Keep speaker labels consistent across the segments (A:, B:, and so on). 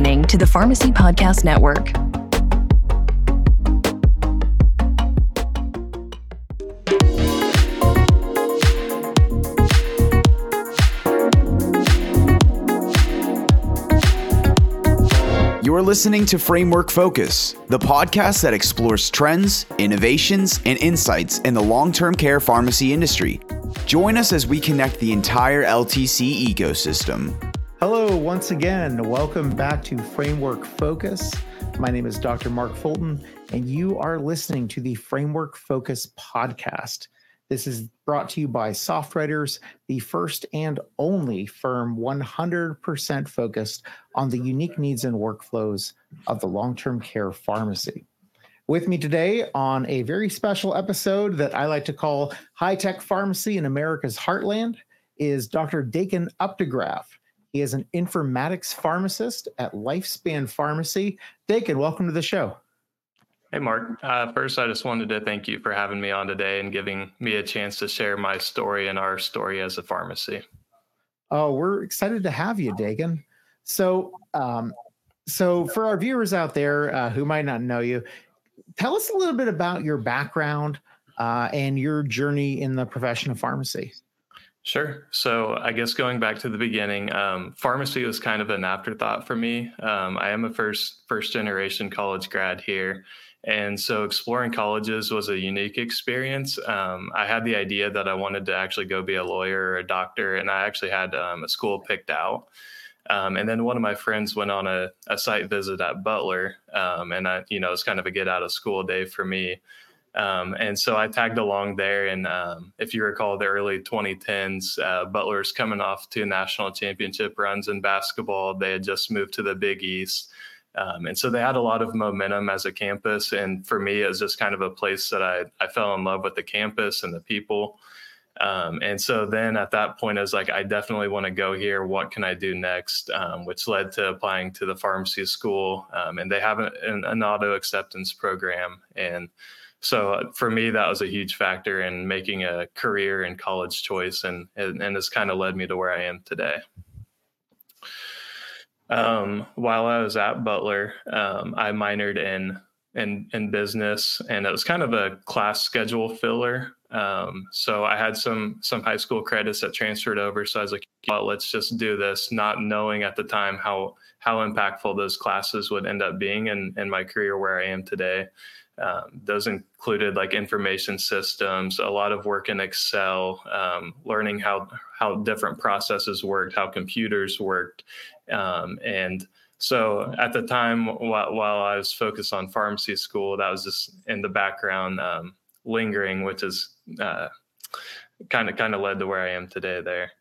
A: listening to the Pharmacy Podcast Network.
B: You're listening to Framework Focus, the podcast that explores trends, innovations, and insights in the long-term care pharmacy industry. Join us as we connect the entire LTC ecosystem.
C: Hello, once again. Welcome back to Framework Focus. My name is Dr. Mark Fulton, and you are listening to the Framework Focus podcast. This is brought to you by SoftWriters, the first and only firm 100% focused on the unique needs and workflows of the long-term care pharmacy. With me today on a very special episode that I like to call High-Tech Pharmacy in America's Heartland is Dr. Dakin Updegraff. He is an informatics pharmacist at Lifespan Pharmacy. Dakin, welcome to the show.
D: Hey, Mark. First, I just wanted to thank you for having me on today and giving me a chance to share my story and our story as a pharmacy.
C: Oh, we're excited to have you, Dakin. So for our viewers out there who might not know you, tell us a little bit about your background and your journey in the profession of pharmacy.
D: Sure. So I guess going back to the beginning, pharmacy was kind of an afterthought for me. I am a first generation college grad here. And so exploring colleges was a unique experience. I had the idea that I wanted to actually go be a lawyer or a doctor, and I actually had a school picked out. And then one of my friends went on a site visit at Butler, and it was kind of a get out of school day for me. And so I tagged along there. And if you recall the early 2010s, Butler's coming off 2 national championship runs in basketball. They had just moved to the Big East. And so they had a lot of momentum as a campus. And for me, it was just kind of a place that I fell in love with the campus and the people. And so then at that point, I was like, I definitely want to go here. What can I do next? Which led to applying to the pharmacy school. And they have an auto acceptance program. And so for me, that was a huge factor in making a career and college choice. And it's kind of led me to where I am today. While I was at Butler, I minored in business, and it was kind of a class schedule filler. So I had some high school credits that transferred over. So I was like, well, let's just do this, not knowing at the time how impactful those classes would end up being in my career where I am today. Those included like information systems, a lot of work in Excel, learning how different processes worked, how computers worked. And so at the time, while I was focused on pharmacy school, that was just in the background lingering, which is kind of led to where I am today there.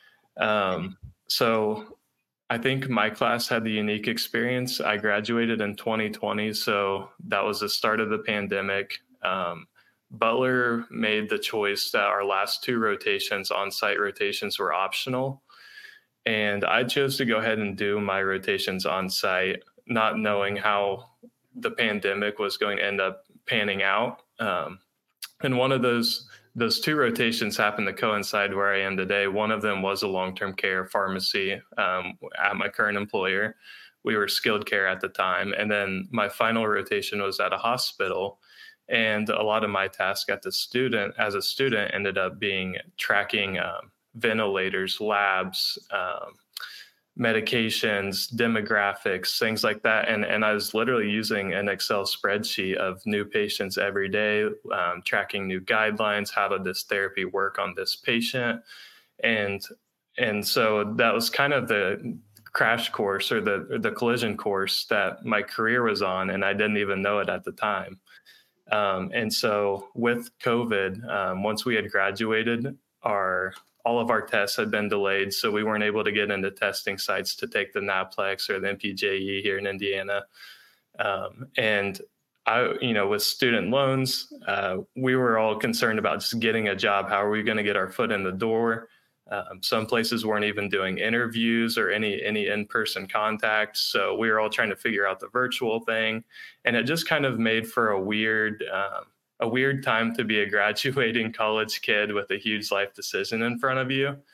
D: So I think my class had the unique experience. I graduated in 2020, so that was the start of the pandemic. Butler made the choice that our last 2 rotations, on-site rotations, were optional. And I chose to go ahead and do my rotations on-site, not knowing how the pandemic was going to end up panning out. And one of those 2 rotations happened to coincide where I am today. One of them was a long-term care pharmacy at my current employer. We were skilled care at the time. And then my final rotation was at a hospital. And a lot of my task as a student ended up being tracking ventilators, labs, medications, demographics, things like that. And I was literally using an Excel spreadsheet of new patients every day, tracking new guidelines, how did this therapy work on this patient? And so that was kind of the crash course or the collision course that my career was on, and I didn't even know it at the time. And so with COVID, once we had graduated, all of our tests had been delayed, so we weren't able to get into testing sites to take the NAPLEX or the MPJE here in Indiana. And with student loans, we were all concerned about just getting a job. How are we going to get our foot in the door? Some places weren't even doing interviews or any in-person contact. So we were all trying to figure out the virtual thing. And it just kind of made for a weird time to be a graduating college kid with a huge life decision in front of you.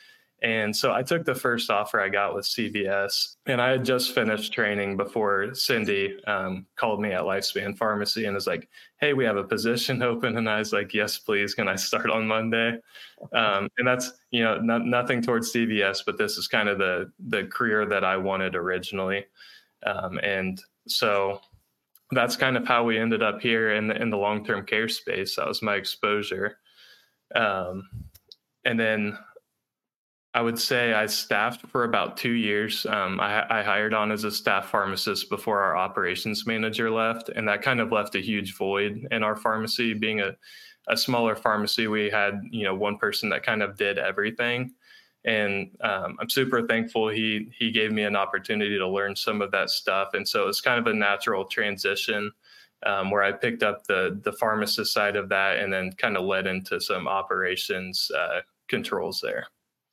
D: And so I took the first offer I got with CVS, and I had just finished training before Cindy called me at Lifespan Pharmacy and was like, "Hey, we have a position open." And I was like, "Yes, please. Can I start on Monday?" And that's, nothing towards CVS, but this is kind of the career that I wanted originally. And so that's kind of how we ended up here in the long-term care space. That was my exposure. And then I would say I staffed for about 2 years. I hired on as a staff pharmacist before our operations manager left, and that kind of left a huge void in our pharmacy. Being a smaller pharmacy, we had one person that kind of did everything, and I'm super thankful he gave me an opportunity to learn some of that stuff, and so it's kind of a natural transition where I picked up the pharmacist side of that, and then kind of led into some operations controls there.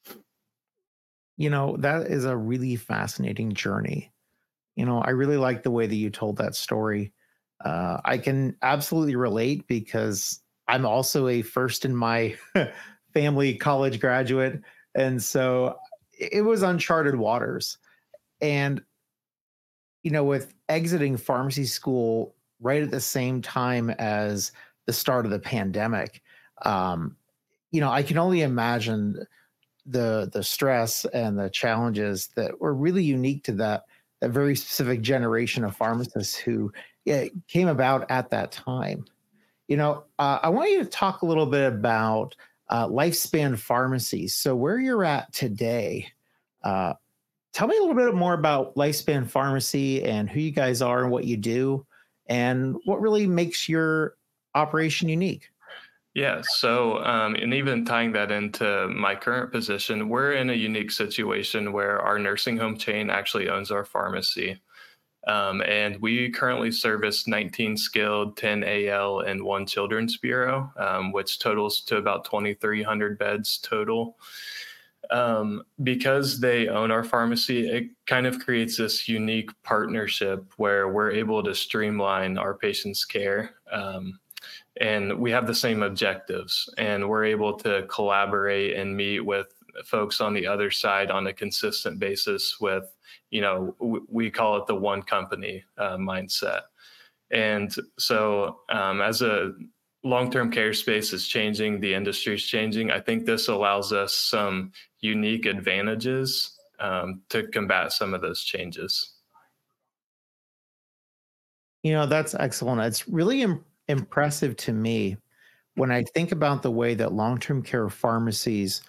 C: That is a really fascinating journey. I really like the way that you told that story. I can absolutely relate because I'm also a first in my family college graduate. And so it was uncharted waters. And, with exiting pharmacy school right at the same time as the start of the pandemic, I can only imagine the stress and the challenges that were really unique to that very specific generation of pharmacists who came about at that time. I want you to talk a little bit about Lifespan Pharmacy. So where you're at today, tell me a little bit more about Lifespan Pharmacy and who you guys are and what you do and what really makes your operation unique.
D: Yeah. So, and even tying that into my current position, we're in a unique situation where our nursing home chain actually owns our pharmacy. And we currently service 19 skilled, 10 AL, and 1 children's bureau, which totals to about 2,300 beds total. Because they own our pharmacy, it kind of creates this unique partnership where we're able to streamline our patients' care. And we have the same objectives, and we're able to collaborate and meet with folks on the other side on a consistent basis with, we call it the one company mindset. And so as a long-term care space is changing, the industry is changing, I think this allows us some unique advantages to combat some of those changes.
C: That's excellent. It's really impressive to me when I think about the way that long-term care pharmacies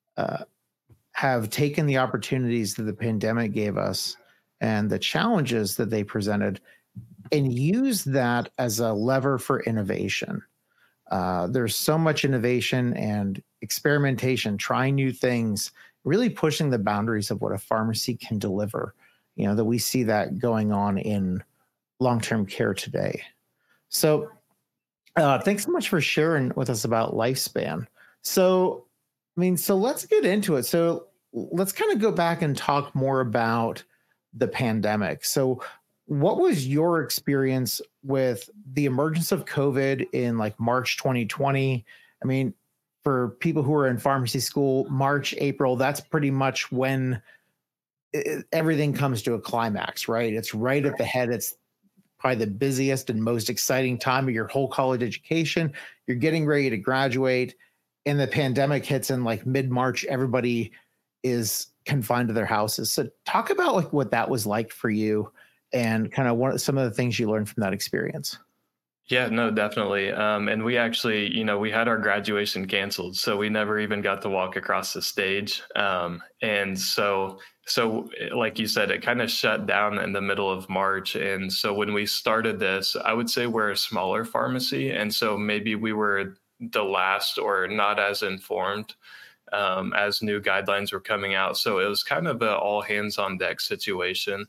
C: have taken the opportunities that the pandemic gave us and the challenges that they presented and use that as a lever for innovation. There's so much innovation and experimentation, trying new things, really pushing the boundaries of what a pharmacy can deliver, that we see that going on in long-term care today. So thanks so much for sharing with us about Lifespan. So let's get into it. So let's kind of go back and talk more about the pandemic. So what was your experience with the emergence of COVID in like March 2020? For people who are in pharmacy school, March, April, that's pretty much when everything comes to a climax, right? It's right at the head. It's probably the busiest and most exciting time of your whole college education. You're getting ready to graduate, and the pandemic hits in like mid-March. Everybody is confined to their houses. So talk about like what that was like for you and kind of some of the things you learned from that experience.
D: Yeah, no, definitely. And we actually, we had our graduation canceled, so we never even got to walk across the stage. And so like you said, it kind of shut down in the middle of March. And so when we started this, I would say we're a smaller pharmacy. And so maybe we were the last or not as informed as new guidelines were coming out. So it was kind of an all hands on deck situation.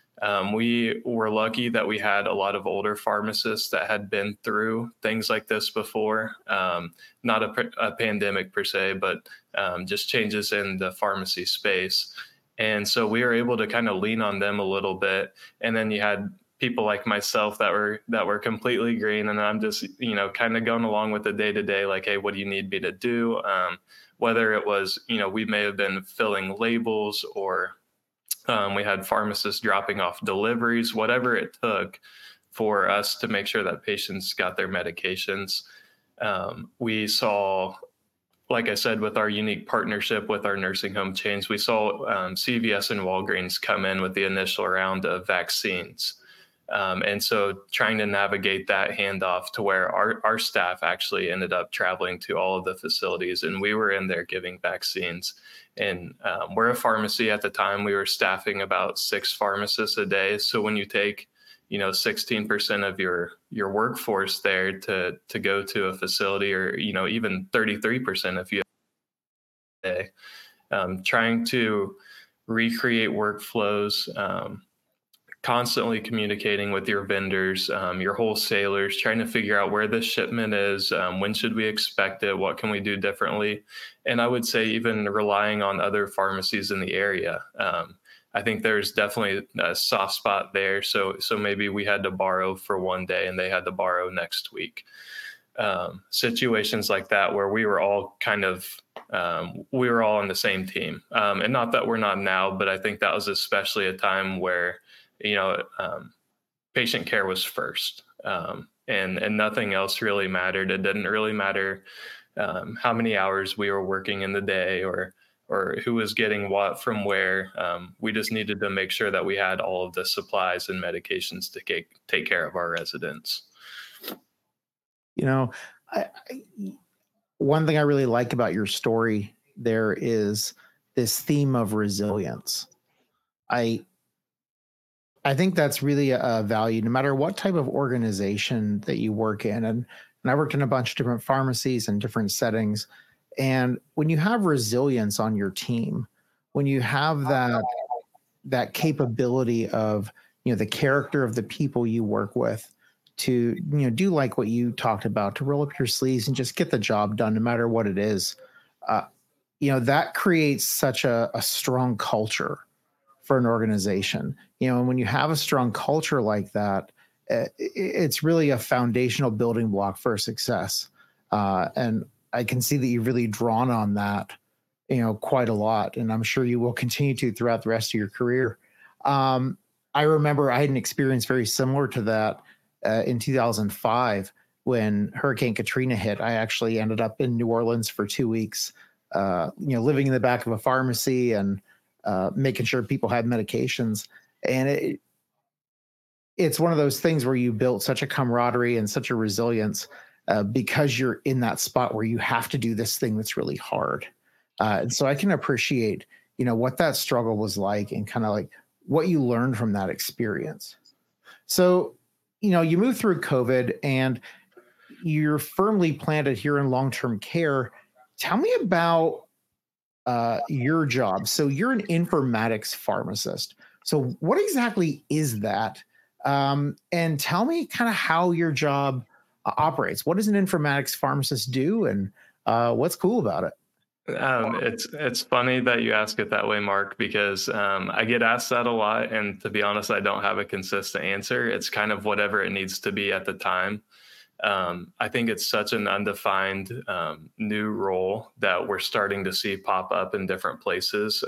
D: We were lucky that we had a lot of older pharmacists that had been through things like this before, not a pandemic per se, but just changes in the pharmacy space. And so we were able to kind of lean on them a little bit. And then you had people like myself that were completely green. And I'm just, kind of going along with the day to day, like, hey, what do you need me to do? whether it was, we may have been filling labels, or we had pharmacists dropping off deliveries, whatever it took for us to make sure that patients got their medications. We saw, like I said, with our unique partnership with our nursing home chains, we saw CVS and Walgreens come in with the initial round of vaccines. And so trying to navigate that handoff to where our staff actually ended up traveling to all of the facilities, and we were in there giving vaccines. And we're a pharmacy at the time. We were staffing about 6 pharmacists a day. So when you take 16% of your workforce there to go to a facility, or even 33% if you have a day, trying to recreate workflows, constantly communicating with your vendors, your wholesalers, trying to figure out where this shipment is, when should we expect it, what can we do differently, and I would say even relying on other pharmacies in the area. I think there's definitely a soft spot there. So maybe we had to borrow for one day and they had to borrow next week. Situations like that where we were all we were all on the same team. And not that we're not now, but I think that was especially a time where, patient care was first, and nothing else really mattered. It didn't really matter how many hours we were working in the day, or who was getting what from where. We just needed to make sure that we had all of the supplies and medications to take care of our residents.
C: One thing I really like about your story there is this theme of resilience. I think that's really a value, no matter what type of organization that you work in. And I worked in a bunch of different pharmacies and different settings. And when you have resilience on your team, when you have that capability of, the character of the people you work with to, do like what you talked about, to roll up your sleeves and just get the job done, no matter what it is, that creates such a strong culture for an organization. And when you have a strong culture like that, it's really a foundational building block for success. And I can see that you've really drawn on that, quite a lot. And I'm sure you will continue to throughout the rest of your career. I remember I had an experience very similar to that in 2005 when Hurricane Katrina hit. I actually ended up in New Orleans for 2 weeks, living in the back of a pharmacy and making sure people had medications. And it's one of those things where you built such a camaraderie and such a resilience because you're in that spot where you have to do this thing that's really hard. And so I can appreciate, what that struggle was like and kind of like what you learned from that experience. So, you moved through COVID and you're firmly planted here in long-term care. Tell me about your job. So you're an informatics pharmacist. So what exactly is that? And tell me kind of how your job operates. What does an informatics pharmacist do, and what's cool about it?
D: It's funny that you ask it that way, Mark, because I get asked that a lot. And to be honest, I don't have a consistent answer. It's kind of whatever it needs to be at the time. I think it's such an undefined new role that we're starting to see pop up in different places.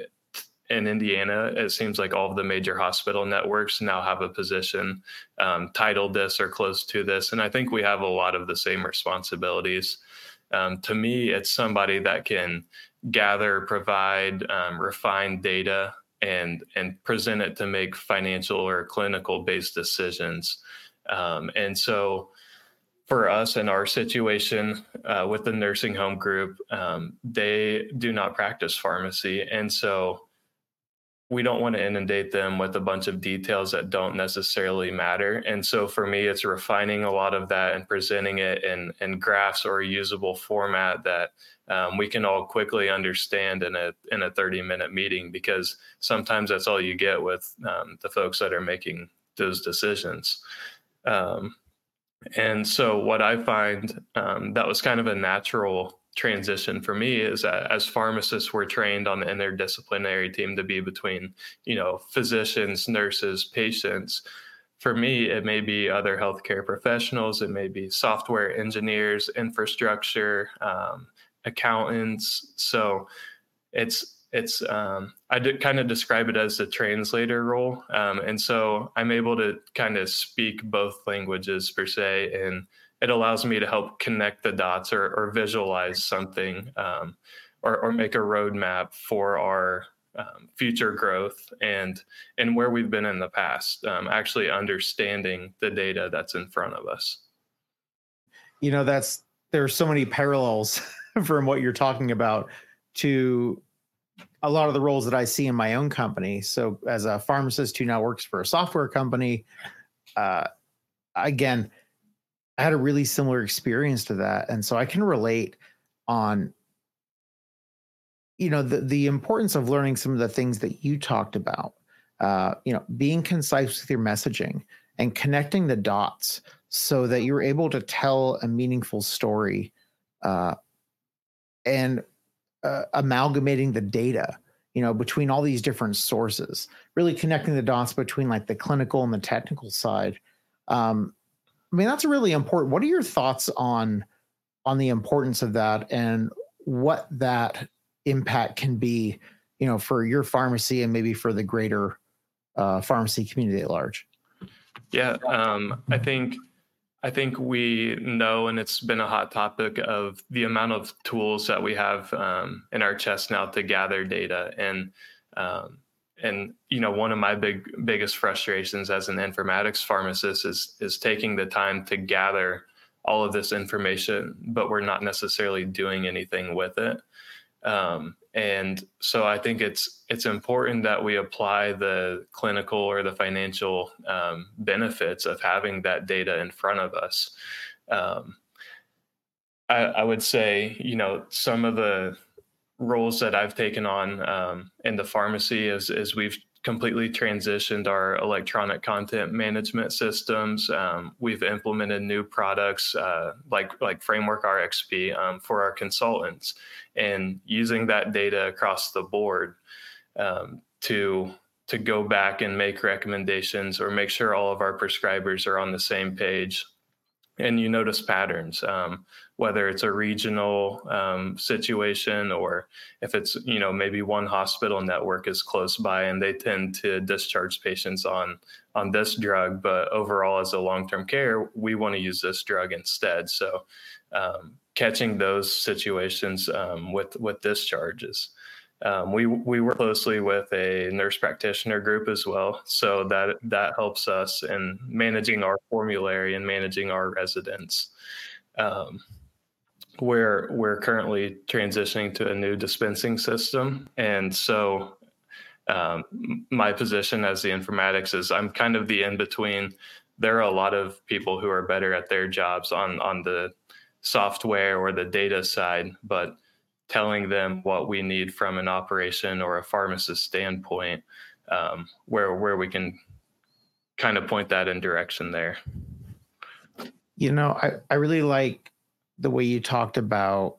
D: In Indiana, it seems like all of the major hospital networks now have a position titled this or close to this. And I think we have a lot of the same responsibilities. To me, it's somebody that can gather, provide, refine data and present it to make financial or clinical based decisions. And so for us in our situation with the nursing home group, they do not practice pharmacy. And so we don't want to inundate them with a bunch of details that don't necessarily matter. And so for me, it's refining a lot of that and presenting it in graphs or a usable format that we can all quickly understand in a 30-minute meeting, because sometimes that's all you get with the folks that are making those decisions. And so what I find that was kind of a natural transition for me is that as pharmacists, we're trained on the interdisciplinary team to be between, physicians, nurses, patients. For me, it may be other healthcare professionals. It may be software engineers, infrastructure, accountants. So it's kind of describe it as a translator role. And so I'm able to kind of speak both languages per se, and it allows me to help connect the dots or visualize something, or make a roadmap for our future growth and where we've been in the past, actually understanding the data that's in front of us.
C: There are so many parallels from what you're talking about to a lot of the roles that I see in my own company. So as a pharmacist who now works for a software company, again, I had a really similar experience to that. And so I can relate on, the importance of learning some of the things that you talked about, being concise with your messaging and connecting the dots so that you're able to tell a meaningful story, and amalgamating the data, between all these different sources, really connecting the dots between like the clinical and the technical side. That's really important. What are your thoughts on the importance of that and what that impact can be, for your pharmacy and maybe for the greater pharmacy community at large?
D: Yeah, I think we know, and it's been a hot topic, of the amount of tools that we have in our chest now to gather data. And one of my biggest frustrations as an informatics pharmacist is taking the time to gather all of this information, but we're not necessarily doing anything with it. And so I think it's important that we apply the clinical or the financial benefits of having that data in front of us. I would say, some of the roles that I've taken on in the pharmacy is we've completely transitioned our electronic content management systems. We've implemented new products like Framework RxP for our consultants, and using that data across the board to go back and make recommendations or make sure all of our prescribers are on the same page. And you notice patterns, whether it's a regional situation or if it's, maybe one hospital network is close by and they tend to discharge patients on this drug, but overall as a long-term care, we want to use this drug instead. So catching those situations with discharges. We work closely with a nurse practitioner group as well, so that helps us in managing our formulary and managing our residents. We're currently transitioning to a new dispensing system, and so my position as the informatics is I'm kind of the in-between. There are a lot of people who are better at their jobs on the software or the data side, but telling them what we need from an operation or a pharmacist standpoint, where we can kind of point that in direction there.
C: I really like the way you talked about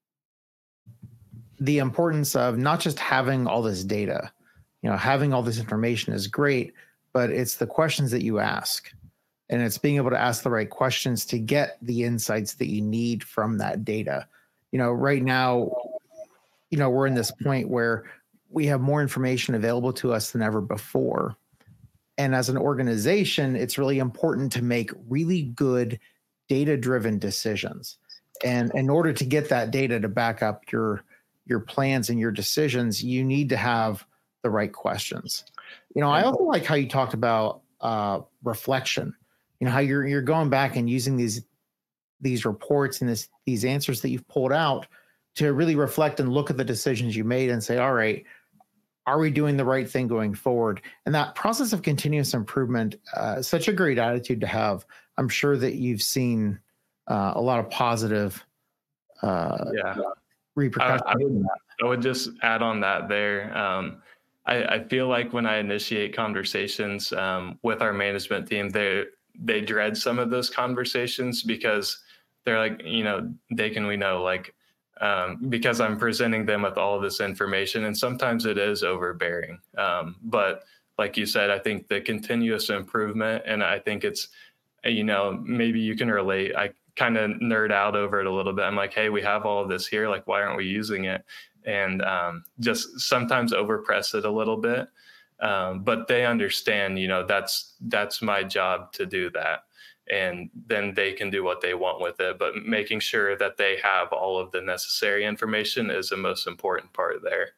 C: the importance of not just having all this data. Having all this information is great, but it's the questions that you ask, and it's being able to ask the right questions to get the insights that you need from that data. Right now, we're in this point where we have more information available to us than ever before. And as an organization, it's really important to make really good data-driven decisions. And in order to get that data to back up your plans and your decisions, you need to have the right questions. I also like how you talked about reflection. How you're going back and using these reports and these answers that you've pulled out to really reflect and look at the decisions you made and say, all right, are we doing the right thing going forward? And that process of continuous improvement, such a great attitude to have. I'm sure that you've seen a lot of positive repercussions.
D: I would just add on that there. I feel like when I initiate conversations with our management team, they dread some of those conversations because they're like, because I'm presenting them with all of this information, and sometimes it is overbearing. But like you said, I think the continuous improvement, and I think it's, maybe you can relate. I kind of nerd out over it a little bit. I'm like, hey, we have all of this here. Like, why aren't we using it? And just sometimes overpress it a little bit. But they understand, that's my job to do that. And then they can do what they want with it. But making sure that they have all of the necessary information is the most important part there.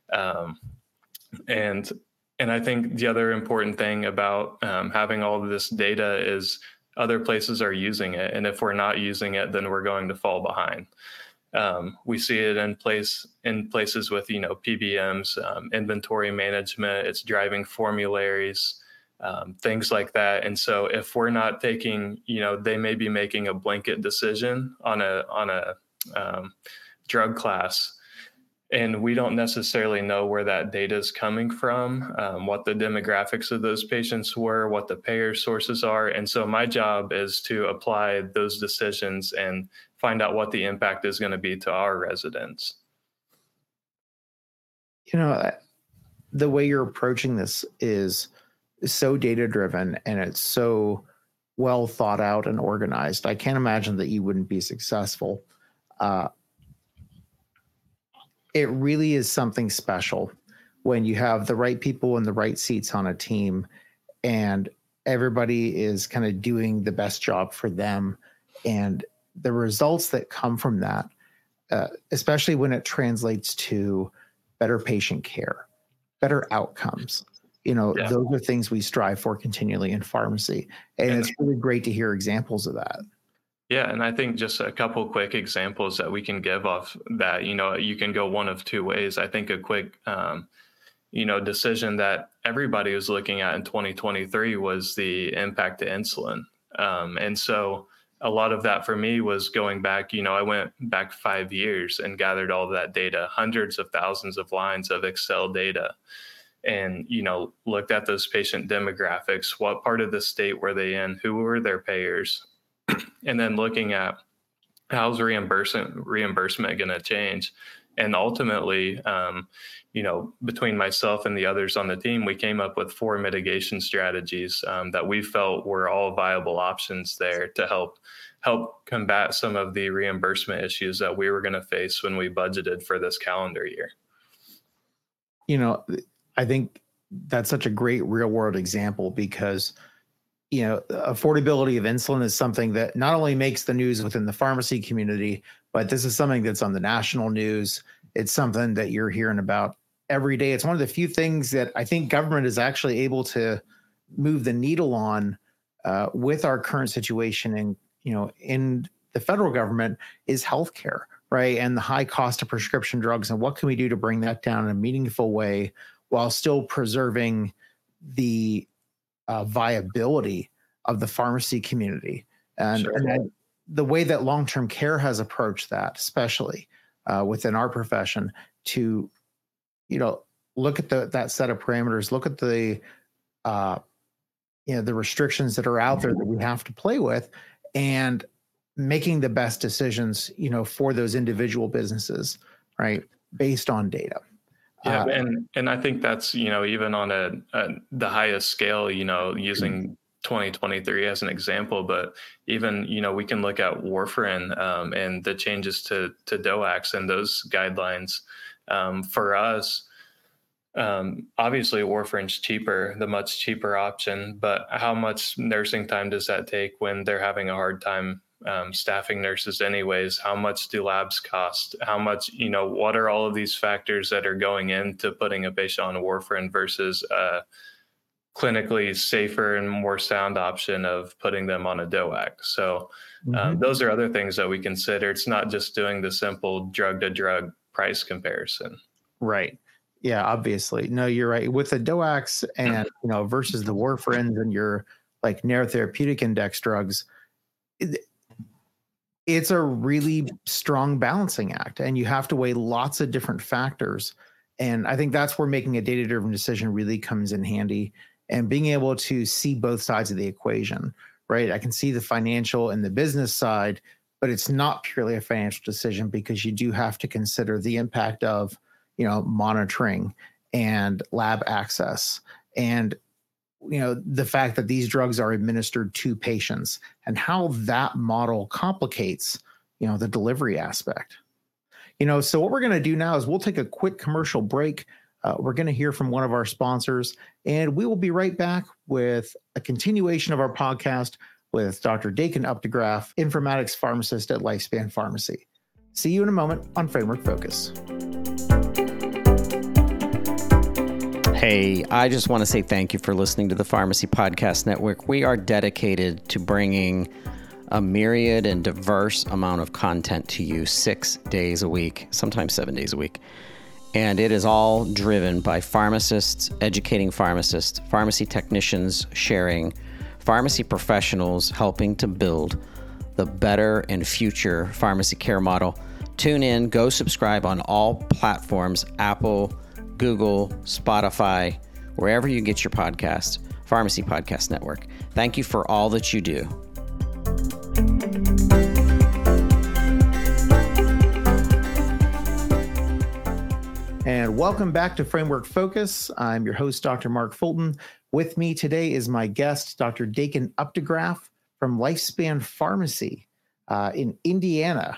D: And I think the other important thing about having all of this data is other places are using it. And if we're not using it, then we're going to fall behind. We see it in places with, PBMs, inventory management, it's driving formularies, things like that. And so if we're not taking, they may be making a blanket decision on a drug class, and we don't necessarily know where that data is coming from, what the demographics of those patients were, what the payer sources are. And so my job is to apply those decisions and find out what the impact is going to be to our residents.
C: The way you're approaching this is so data-driven, and it's so well thought out and organized. I can't imagine that you wouldn't be successful. It really is something special when you have the right people in the right seats on a team, and everybody is kind of doing the best job for them. And the results that come from that, especially when it translates to better patient care, better outcomes, those are things we strive for continually in pharmacy. And it's really great to hear examples of that.
D: Yeah. And I think just a couple quick examples that we can give off that, you can go one of two ways. I think a quick, decision that everybody was looking at in 2023 was the impact to insulin. And so a lot of that for me was going back, I went back 5 years and gathered all of that data, hundreds of thousands of lines of Excel data, and, looked at those patient demographics, what part of the state were they in, who were their payers, and then looking at how's reimbursement going to change. And ultimately, between myself and the others on the team, we came up with 4 mitigation strategies that we felt were all viable options there to help combat some of the reimbursement issues that we were going to face when we budgeted for this calendar year.
C: I think that's such a great real world example because affordability of insulin is something that not only makes the news within the pharmacy community, but this is something that's on the national news. It's something that you're hearing about every day. It's one of the few things that I think government is actually able to move the needle on with our current situation in the federal government is healthcare, right? And the high cost of prescription drugs, and what can we do to bring that down in a meaningful way while still preserving the viability of the pharmacy community. And,
D: Sure.
C: and the way that long-term care has approached that, especially within our profession, to, look at that set of parameters, look at the restrictions that are out there that we have to play with, and making the best decisions, for those individual businesses, right, based on data.
D: Yeah, and I think that's, even on the highest scale, using 2023 as an example, but even, we can look at warfarin and the changes to DOACs and those guidelines. For us, obviously warfarin's cheaper, the much cheaper option, but how much nursing time does that take when they're having a hard time staffing nurses anyways? How much do labs cost? How much, what are all of these factors that are going into putting a patient on warfarin versus a clinically safer and more sound option of putting them on a DOAC? So those are other things that we consider. It's not just doing the simple drug to drug price comparison.
C: Right. Yeah, obviously. No, you're right. With the DOACs and, versus the warfarins and your like narrow therapeutic index drugs, it's a really strong balancing act, and you have to weigh lots of different factors. And I think that's where making a data-driven decision really comes in handy, and being able to see both sides of the equation, right? I can see the financial and the business side, but it's not purely a financial decision because you do have to consider the impact of, monitoring and lab access and the fact that these drugs are administered to patients and how that model complicates, the delivery aspect. So what we're going to do now is we'll take a quick commercial break. We're going to hear from one of our sponsors, and we will be right back with a continuation of our podcast with Dr. Dakin Updegraff, informatics pharmacist at Lifespan Pharmacy. See you in a moment on Framework Focus.
E: Hey, I just want to say thank you for listening to the Pharmacy Podcast Network. We are dedicated to bringing a myriad and diverse amount of content to you 6 days a week, sometimes 7 days a week. And it is all driven by pharmacists, educating pharmacists, pharmacy technicians sharing, pharmacy professionals helping to build the better and future pharmacy care model. Tune in, go subscribe on all platforms, Apple, Google, Spotify, wherever you get your podcasts, Pharmacy Podcast Network. Thank you for all that you do.
C: And welcome back to Framework Focus. I'm your host, Dr. Mark Fulton. With me today is my guest, Dr. Dakin Updegraff from Lifespan Pharmacy in Indiana.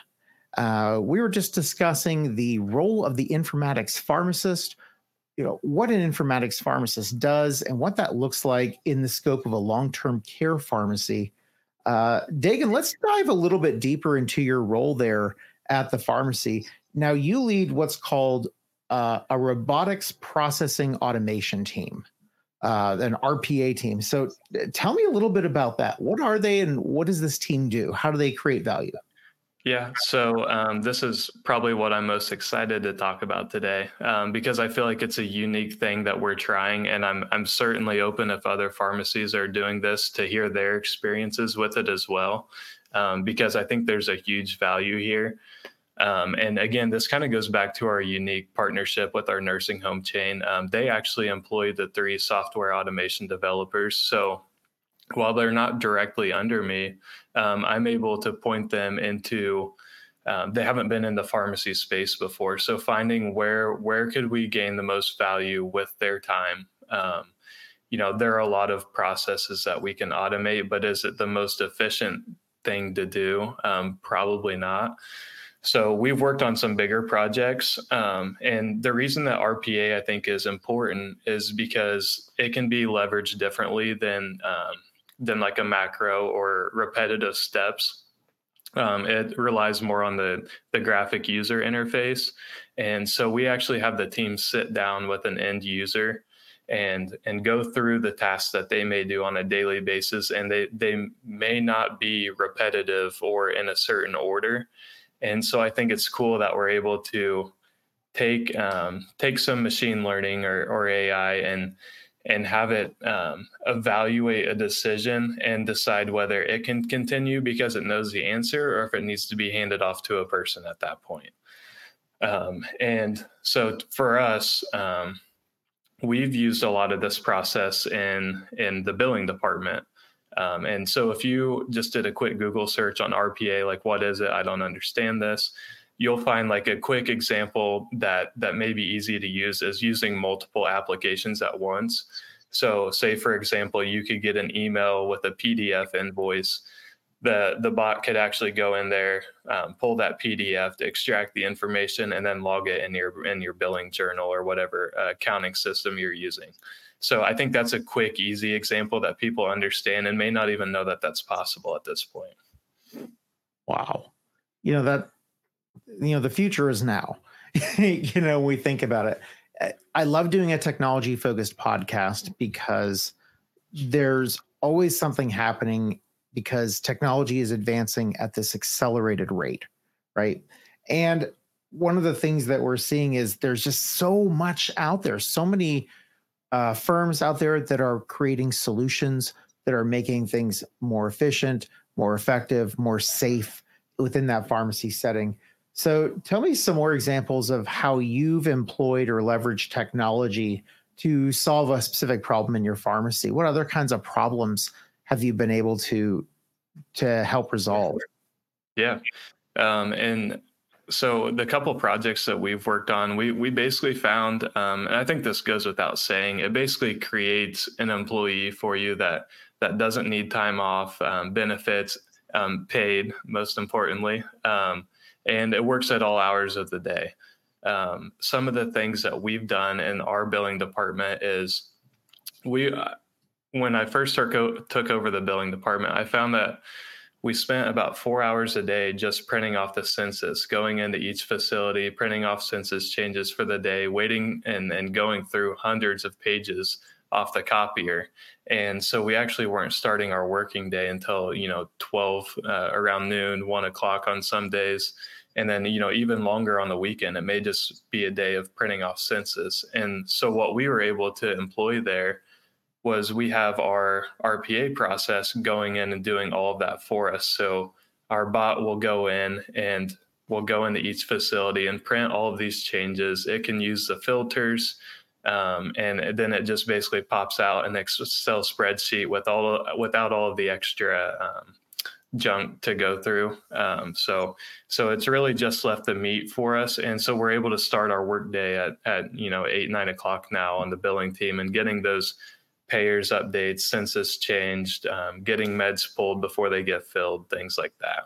C: We were just discussing the role of the informatics pharmacist, what an informatics pharmacist does and what that looks like in the scope of a long-term care pharmacy. Dakin, let's dive a little bit deeper into your role there at the pharmacy. Now, you lead what's called a robotics processing automation team, an RPA team. So tell me a little bit about that. What are they and what does this team do? How do they create value?
D: Yeah, so this is probably what I'm most excited to talk about today because I feel like it's a unique thing that we're trying, and I'm certainly open if other pharmacies are doing this to hear their experiences with it as well, because I think there's a huge value here. And again, this kind of goes back to our unique partnership with our nursing home chain. They actually employ the 3 software automation developers. So while they're not directly under me, I'm able to point them into, they haven't been in the pharmacy space before. So finding where could we gain the most value with their time? There are a lot of processes that we can automate, but is it the most efficient thing to do? Probably not. So we've worked on some bigger projects. And the reason that RPA, I think, is important is because it can be leveraged differently than like a macro or repetitive steps. It relies more on the graphic user interface. And so we actually have the team sit down with an end user and go through the tasks that they may do on a daily basis. And they may not be repetitive or in a certain order. And so I think it's cool that we're able to take some machine learning or AI and have it evaluate a decision and decide whether it can continue because it knows the answer or if it needs to be handed off to a person at that point. And so for us, we've used a lot of this process in the billing department. And so if you just did a quick Google search on RPA, like what is it? I don't understand this. You'll find like a quick example that may be easy to use is using multiple applications at once. So say, for example, you could get an email with a PDF invoice. The bot could actually go in there, pull that PDF to extract the information and then log it in your billing journal or whatever accounting system you're using. So I think that's a quick, easy example that people understand and may not even know that that's possible at this point.
C: Wow. The future is now. We think about it. I love doing a technology focused podcast because there's always something happening because technology is advancing at this accelerated rate, right? And one of the things that we're seeing is there's just so much out there, so many firms out there that are creating solutions that are making things more efficient, more effective, more safe within that pharmacy setting. So tell me some more examples of how you've employed or leveraged technology to solve a specific problem in your pharmacy. What other kinds of problems have you been able to help resolve?
D: Yeah. And So the couple projects that we've worked on, we basically found, and I think this goes without saying, it basically creates an employee for you that doesn't need time off, benefits, paid, most importantly, and it works at all hours of the day. Some of the things that we've done in our billing department is when I first took over the billing department, I found that we spent about 4 hours a day just printing off the census, going into each facility, printing off census changes for the day, waiting and going through hundreds of pages off the copier. And so we actually weren't starting our working day until, 12, around noon, 1 o'clock on some days. And then, even longer on the weekend, it may just be a day of printing off census. And so what we were able to employ there was we have our RPA process going in and doing all of that for us. So our bot will go in and we'll go into each facility and print all of these changes. It can use the filters, and then it just basically pops out an Excel spreadsheet without all of the extra junk to go through. So it's really just left the meat for us. And so we're able to start our workday at 8, 9 o'clock now on the billing team and getting those payers updates, census changed, getting meds pulled before they get filled, things like that.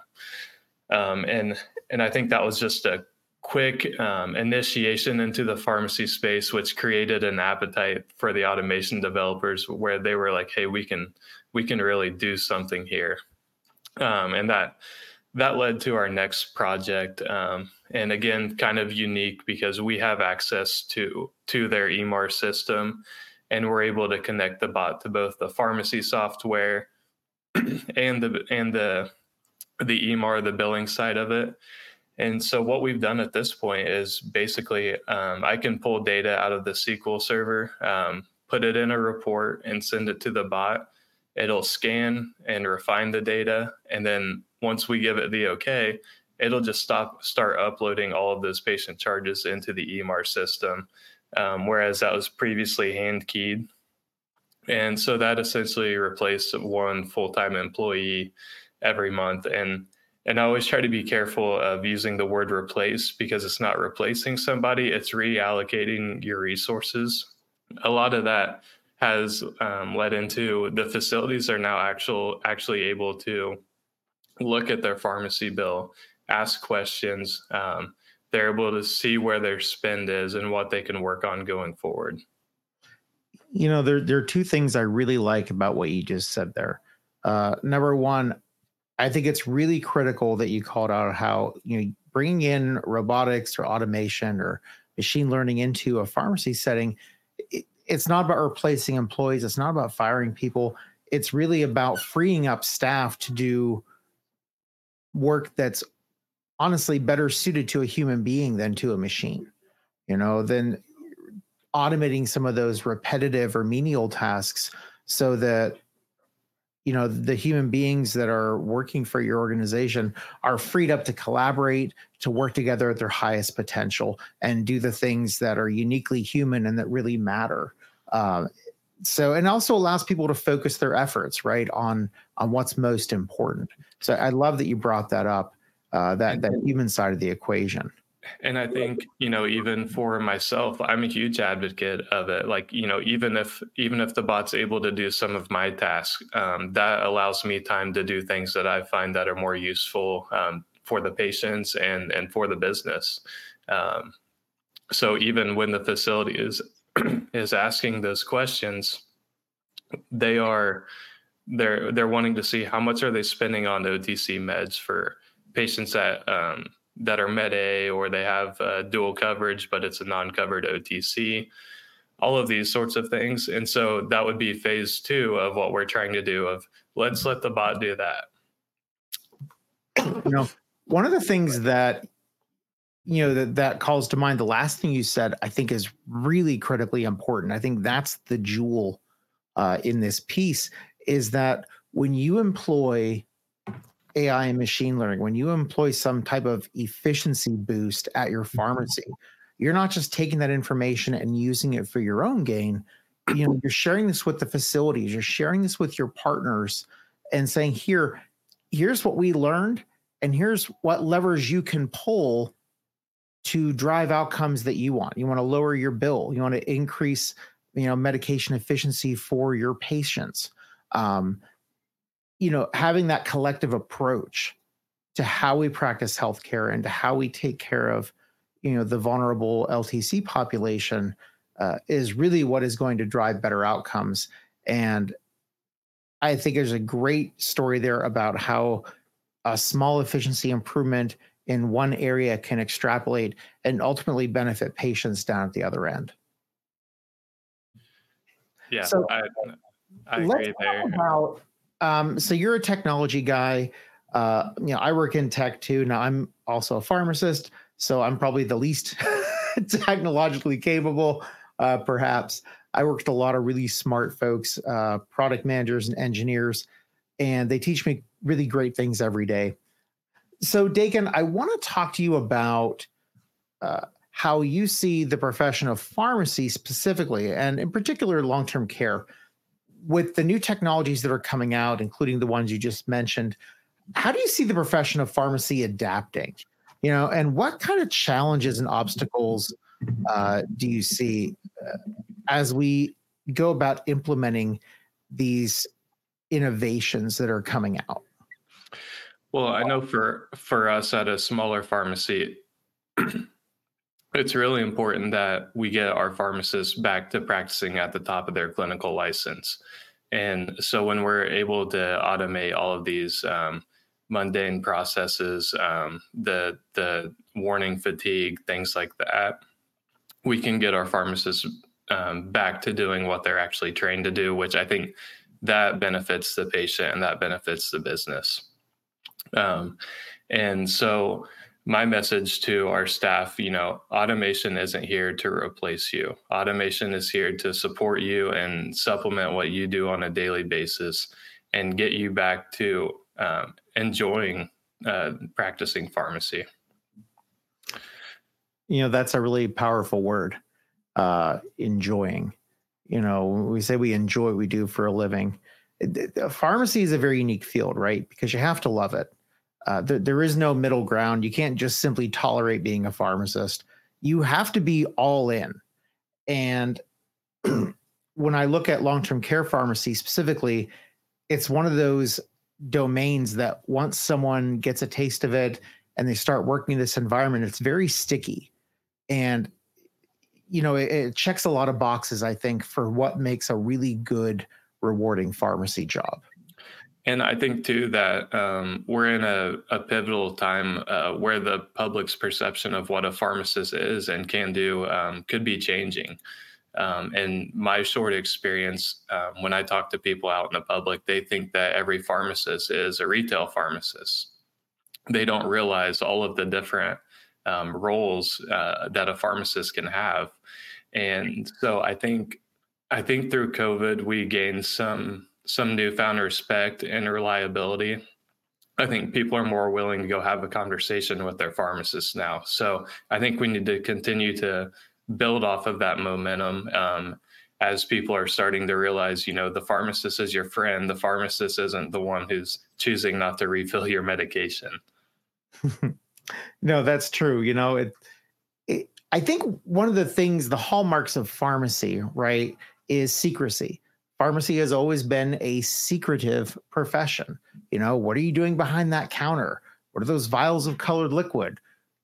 D: And I think that was just a quick initiation into the pharmacy space, which created an appetite for the automation developers where they were like, hey, we can really do something here. And that led to our next project. And again, kind of unique because we have access to their EMR system, and we're able to connect the bot to both the pharmacy software and the EMR, the billing side of it. And so what we've done at this point is basically I can pull data out of the SQL server, put it in a report and send it to the bot. It'll scan and refine the data. And then once we give it the okay, it'll just start uploading all of those patient charges into the EMR system. Whereas that was previously hand keyed. And so that essentially replaced one full-time employee every month. And I always try to be careful of using the word replace because it's not replacing somebody, it's reallocating your resources. A lot of that has led into the facilities are now actually able to look at their pharmacy bill, ask questions, they're able to see where their spend is and what they can work on going forward.
C: There are two things I really like about what you just said there. Number one, I think it's really critical that you called out how, bringing in robotics or automation or machine learning into a pharmacy setting, it's not about replacing employees. It's not about firing people. It's really about freeing up staff to do work that's honestly better suited to a human being than to a machine, then automating some of those repetitive or menial tasks so that, the human beings that are working for your organization are freed up to collaborate, to work together at their highest potential and do the things that are uniquely human and that really matter. And also allows people to focus their efforts, right, on what's most important. So I love that you brought that up. That human side of the equation.
D: And I think, even for myself, I'm a huge advocate of it. Like, even if the bot's able to do some of my tasks, that allows me time to do things that I find that are more useful for the patients and for the business. So even when the facility is asking those questions, they're wanting to see how much are they spending on OTC meds for patients that are Med A, or they have dual coverage, but it's a non-covered OTC, all of these sorts of things. And so that would be phase 2 of what we're trying to do of let's let the bot do that.
C: One of the things that, that calls to mind, the last thing you said, I think is really critically important. I think that's the jewel in this piece, is that when you employ AI and machine learning, when you employ some type of efficiency boost at your pharmacy, you're not just taking that information and using it for your own gain. You're sharing this with the facilities, you're sharing this with your partners and saying, here's what we learned, and here's what levers you can pull to drive outcomes that you want. You want to lower your bill. You want to increase, medication efficiency for your patients. Having that collective approach to how we practice healthcare and to how we take care of, the vulnerable LTC population is really what is going to drive better outcomes. And I think there's a great story there about how a small efficiency improvement in one area can extrapolate and ultimately benefit patients down at the other end.
D: Yeah, so I agree there.
C: About, so you're a technology guy. I work in tech too. Now I'm also a pharmacist, so I'm probably the least technologically capable, perhaps. I work with a lot of really smart folks, product managers and engineers, and they teach me really great things every day. So, Dakin, I want to talk to you about how you see the profession of pharmacy specifically, and in particular, long-term care. With the new technologies that are coming out, including the ones you just mentioned, how do you see the profession of pharmacy adapting? And what kind of challenges and obstacles do you see as we go about implementing these innovations that are coming out?
D: Well, I know for us at a smaller pharmacy, it's really important that we get our pharmacists back to practicing at the top of their clinical license. And so when we're able to automate all of these mundane processes, the warning fatigue, things like that, we can get our pharmacists back to doing what they're actually trained to do, which I think that benefits the patient and that benefits the business. And so my message to our staff, automation isn't here to replace you. Automation is here to support you and supplement what you do on a daily basis and get you back to enjoying practicing pharmacy.
C: That's a really powerful word, enjoying. We say we enjoy what we do for a living. Pharmacy is a very unique field, right? Because you have to love it. There is no middle ground. You can't just simply tolerate being a pharmacist. You have to be all in. And when I look at long-term care pharmacy specifically, it's one of those domains that once someone gets a taste of it and they start working in this environment, it's very sticky. And, it checks a lot of boxes, I think, for what makes a really good, rewarding pharmacy job.
D: And I think, too, that we're in a pivotal time where the public's perception of what a pharmacist is and can do could be changing. And my short experience, when I talk to people out in the public, they think that every pharmacist is a retail pharmacist. They don't realize all of the different roles that a pharmacist can have. And so I think through COVID, we gained some newfound respect and reliability. I think people are more willing to go have a conversation with their pharmacists now. So I think we need to continue to build off of that momentum as people are starting to realize, the pharmacist is your friend. The pharmacist isn't the one who's choosing not to refill your medication.
C: No, that's true. I think one of the things, the hallmarks of pharmacy, right, is secrecy. Pharmacy has always been a secretive profession. What are you doing behind that counter? What are those vials of colored liquid?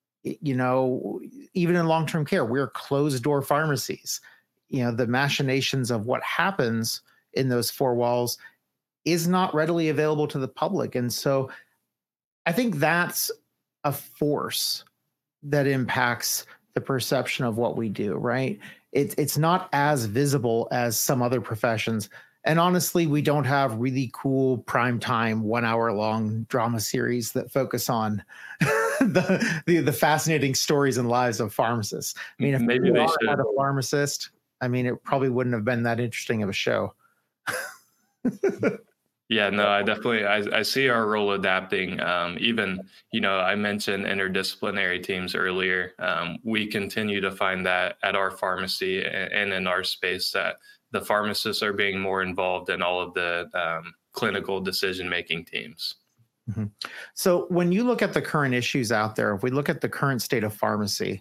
C: Even in long-term care, we're closed door pharmacies. The machinations of what happens in those four walls is not readily available to the public. And so I think that's a force that impacts the perception of what we do, right? It's not as visible as some other professions. And honestly, we don't have really cool primetime 1 hour long drama series that focus on the fascinating stories and lives of pharmacists. I mean, if maybe they had a pharmacist, it probably wouldn't have been that interesting of a show.
D: Yeah, no, I see our role adapting. Even, I mentioned interdisciplinary teams earlier. We continue to find that at our pharmacy and in our space that the pharmacists are being more involved in all of the clinical decision-making teams.
C: Mm-hmm. So when you look at the current issues out there, if we look at the current state of pharmacy,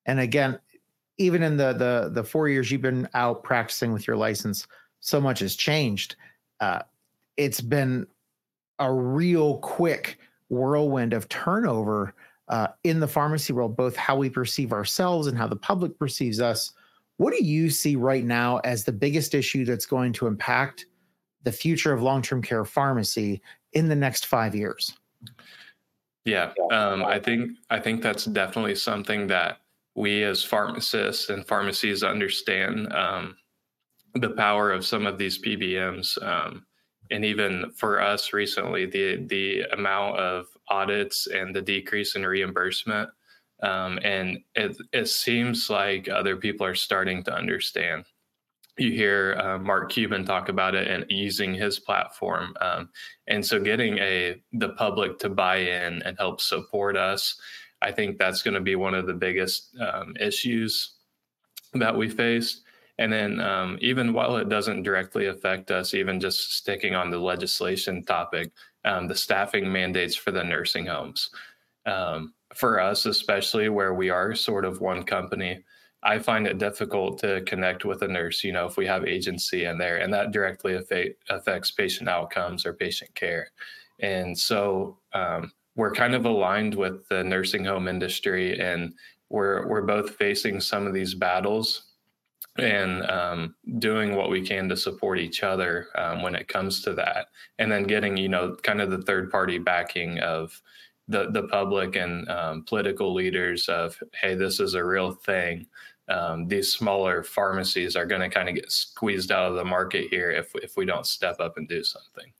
C: And again, even in the 4 years you've been out practicing with your license, so much has changed. It's been a real quick whirlwind of turnover in the pharmacy world, both how we perceive ourselves and how the public perceives us. What do you see right now as the biggest issue that's going to impact the future of long-term care pharmacy in the next 5 years?
D: Yeah, I think that's definitely something that we as pharmacists and pharmacies understand, the power of some of these PBMs. And even for us recently, the amount of audits and the decrease in reimbursement. And it seems like other people are starting to understand. You hear Mark Cuban talk about it and using his platform. And so getting the public to buy in and help support us, I think that's going to be one of the biggest issues that we face. And then even while it doesn't directly affect us, even just sticking on the legislation topic, the staffing mandates for the nursing homes. For us, especially where we are sort of one company, I find it difficult to connect with a nurse, if we have agency in there, and that directly affects patient outcomes or patient care. And so we're kind of aligned with the nursing home industry, and we're both facing some of these battles and doing what we can to support each other when it comes to that. And then getting, kind of the third party backing of the public and political leaders of, hey, this is a real thing. These smaller pharmacies are going to kind of get squeezed out of the market here if we don't step up and do something.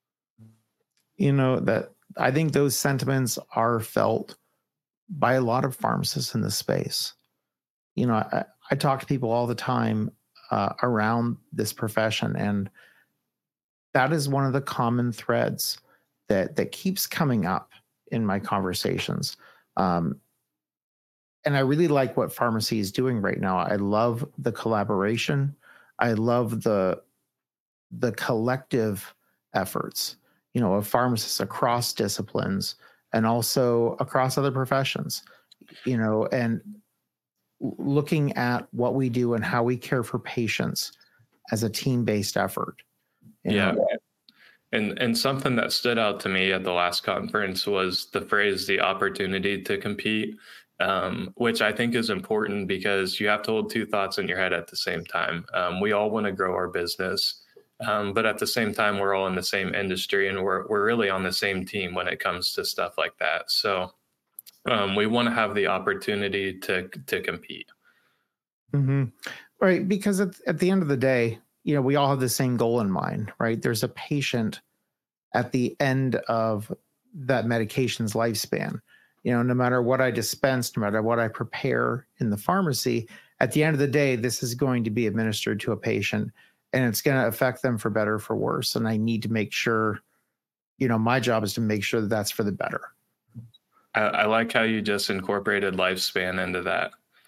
C: That I think those sentiments are felt by a lot of pharmacists in this space. I talk to people all the time around this profession, and that is one of the common threads that keeps coming up in my conversations. And I really like what pharmacy is doing right now. I love the collaboration. I love the collective efforts, of pharmacists across disciplines and also across other professions, and looking at what we do and how we care for patients as a team-based effort.
D: Yeah. And something that stood out to me at the last conference was the phrase, the opportunity to compete, which I think is important because you have to hold two thoughts in your head at the same time. We all want to grow our business, but at the same time, we're all in the same industry and we're really on the same team when it comes to stuff like that. So we want to have the opportunity to compete.
C: Mm-hmm. Right. Because at the end of the day, we all have the same goal in mind, right? There's a patient at the end of that medication's lifespan. No matter what I dispense, no matter what I prepare in the pharmacy, at the end of the day, this is going to be administered to a patient and it's going to affect them for better or for worse. And I need to make sure, my job is to make sure that that's for the better.
D: I like how you just incorporated lifespan into that.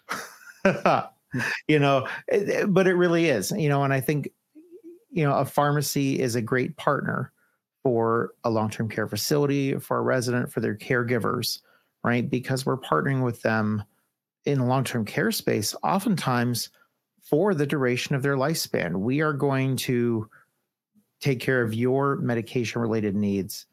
C: But it really is, and I think, a pharmacy is a great partner for a long-term care facility, for a resident, for their caregivers, right? Because we're partnering with them in a long-term care space, oftentimes for the duration of their lifespan. We are going to take care of your medication-related needs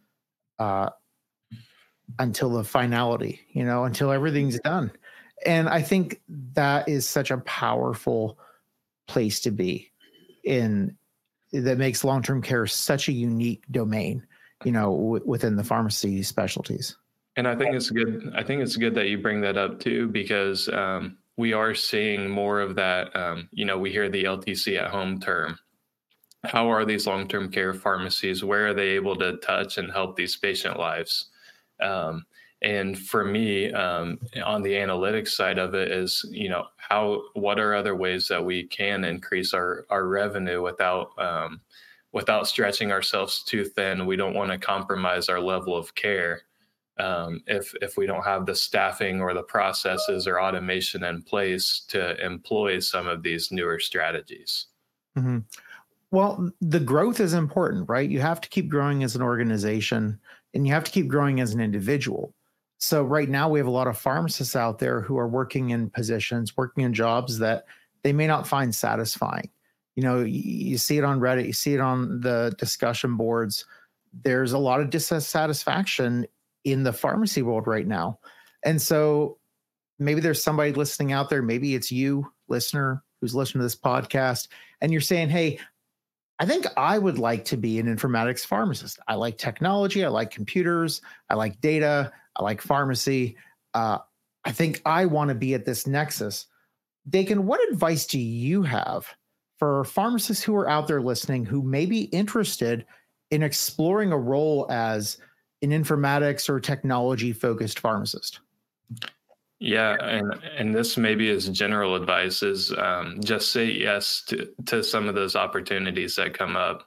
C: until the finality, until everything's done. And I think that is such a powerful place to be in, that makes long-term care such a unique domain, within the pharmacy specialties.
D: And I think it's good. I think it's good that you bring that up too, because we are seeing more of that. We hear the LTC at home term. How are these long-term care pharmacies? Where are they able to touch and help these patient lives? And for me, on the analytics side of it is, what are other ways that we can increase our revenue without stretching ourselves too thin? We don't want to compromise our level of care if we don't have the staffing or the processes or automation in place to employ some of these newer strategies.
C: Mm-hmm. Well, the growth is important, right? You have to keep growing as an organization and you have to keep growing as an individual. So right now we have a lot of pharmacists out there who are working in positions, working in jobs that they may not find satisfying. You see it on Reddit, you see it on the discussion boards. There's a lot of dissatisfaction in the pharmacy world right now. And so maybe there's somebody listening out there, maybe it's you, listener, who's listening to this podcast, and you're saying, hey, I think I would like to be an informatics pharmacist. I like technology, I like computers, I like data, I like pharmacy. I think I want to be at this nexus. Dakin, what advice do you have for pharmacists who are out there listening who may be interested in exploring a role as an informatics or technology-focused pharmacist?
D: Yeah, and this maybe is general advice is just say yes to some of those opportunities that come up.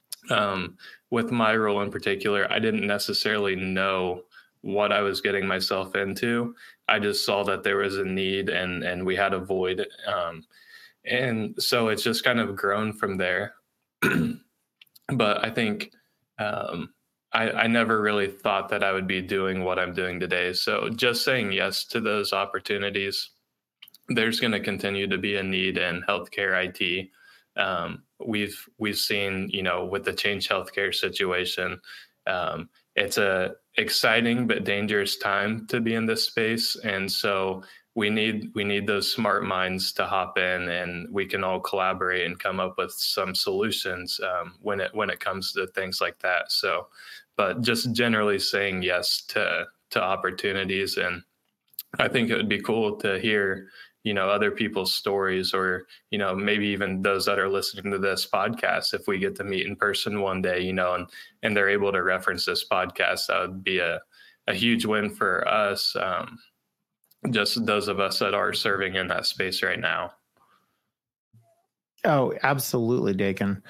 D: With my role in particular, I didn't necessarily know what I was getting myself into. I just saw that there was a need and we had a void. And so it's just kind of grown from there. But I think I never really thought that I would be doing what I'm doing today. So just saying yes to those opportunities, there's going to continue to be a need in healthcare IT. We've seen, with the Change Healthcare situation, it's a exciting but dangerous time to be in this space. And so we need those smart minds to hop in, and we can all collaborate and come up with some solutions when it comes to things like that. So, but just generally saying yes to opportunities. And I think it would be cool to hear, other people's stories, or, maybe even those that are listening to this podcast, if we get to meet in person one day, and they're able to reference this podcast, that would be a huge win for us. Just those of us that are serving in that space right now.
C: Oh, absolutely, Dakin.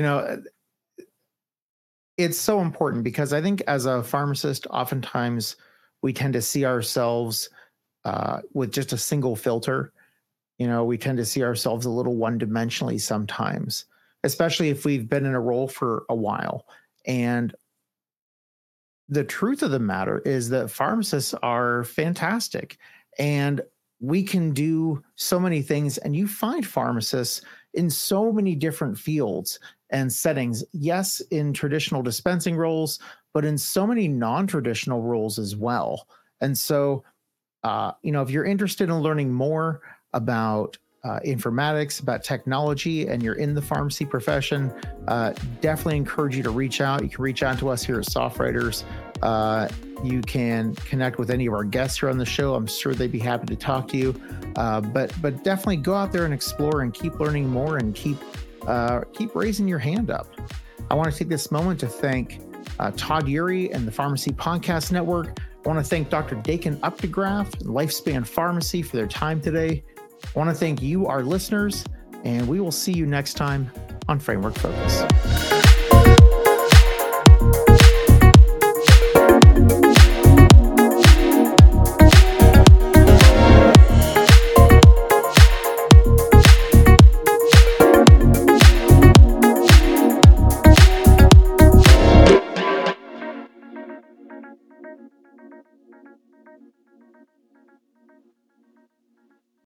C: It's so important because I think as a pharmacist, oftentimes we tend to see ourselves with just a single filter. We tend to see ourselves a little one-dimensionally sometimes, especially if we've been in a role for a while. And the truth of the matter is that pharmacists are fantastic, and we can do so many things. And you find pharmacists in so many different fields and settings. Yes, in traditional dispensing roles, but in so many non-traditional roles as well. And so, if you're interested in learning more about informatics, about technology, and you're in the pharmacy profession, definitely encourage you to reach out. You can reach out to us here at SoftWriters. You can connect with any of our guests here on the show. I'm sure they'd be happy to talk to you. But definitely go out there and explore and keep learning more, and keep raising your hand up. I want to take this moment to thank Todd Eury and the Pharmacy Podcast Network. I want to thank Dr. Dakin Updegraff and Lifespan Pharmacy for their time today. I want to thank you, our listeners, and we will see you next time on Framework Focus.